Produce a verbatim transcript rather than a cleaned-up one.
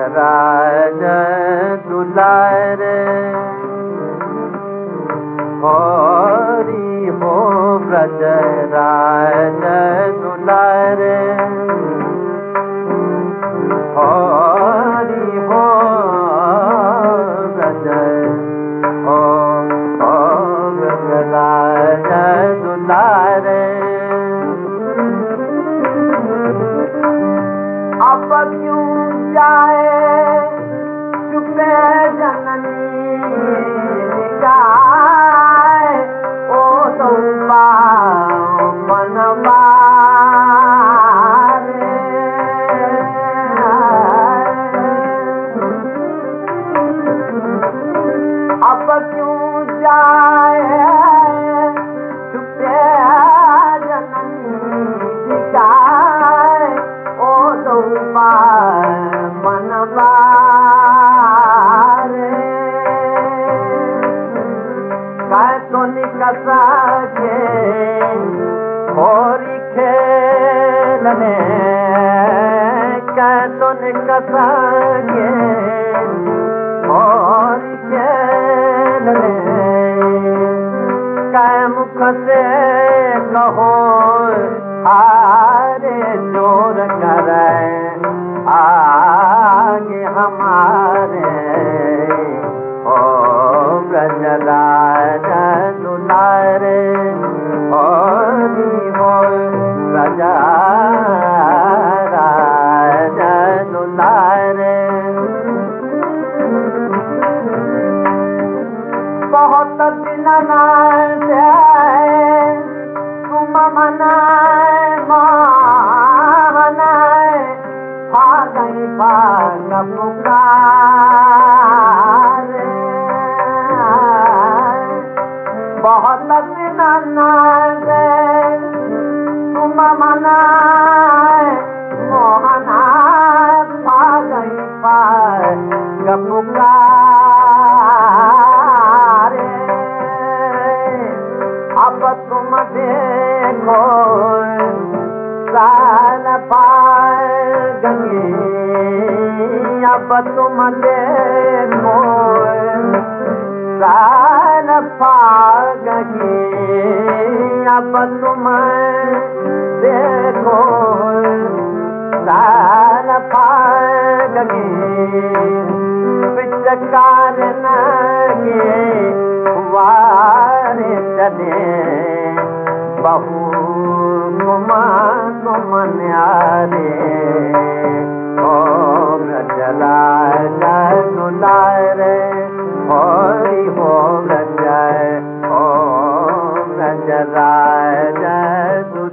राज दुलारे हरि हो ब्रज राज दुलारे हरि हो ब्रज हो हो ब्रज राज दुलारे अब क्यों जाए चुपे जननी गाए ओ तो मनवारे अब क्यों जाए चुपे जननी गाए ओ तो मनवारे काय तो निकसा के होरी खेलने काय तो निकसा के होरी खेलने काय मुख से कहो हारे जोर करे आगे हमारे ओ ब्रज राज दुलारे हरि हो ब्रज राज दुलारे बहुत दिन से तुम मनाए मनाए भागई भाग पुकारे बहुत दिन से तुम मनाए मोहना भागई भाग पुकारे अब तुम देखो साल पार गंगे अब तुम देखो साल पार गंगे अब तुम देखो साल पार गंगे पिचकार नगे वारे चले बहु गुमा गुम न्यारे ओ ब्रज राज दुलारे हरि हो ब्रज ओ ब्रज राज दुलारे।